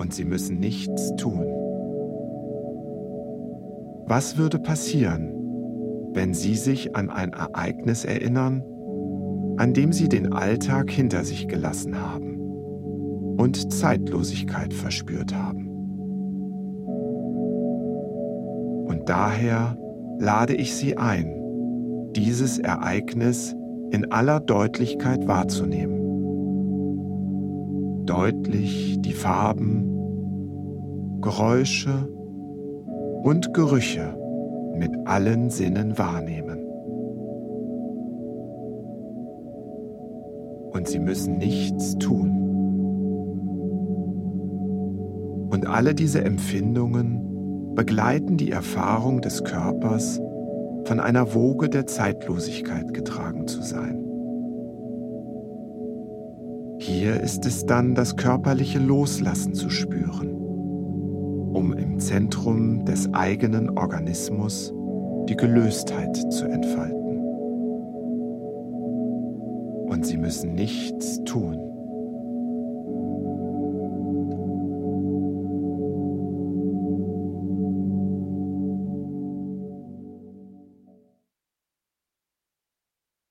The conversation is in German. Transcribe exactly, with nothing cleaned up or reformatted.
Und Sie müssen nichts tun. Was würde passieren, wenn Sie sich an ein Ereignis erinnern, an dem Sie den Alltag hinter sich gelassen haben und Zeitlosigkeit verspürt haben? Und daher lade ich Sie ein, dieses Ereignis in aller Deutlichkeit wahrzunehmen. Deutlich die Farben, Geräusche und Gerüche mit allen Sinnen wahrnehmen. Und Sie müssen nichts tun. Und alle diese Empfindungen begleiten die Erfahrung des Körpers, von einer Woge der Zeitlosigkeit getragen zu sein. Hier ist es dann das körperliche Loslassen zu spüren, um im Zentrum des eigenen Organismus die Gelöstheit zu entfalten. Und Sie müssen nichts tun.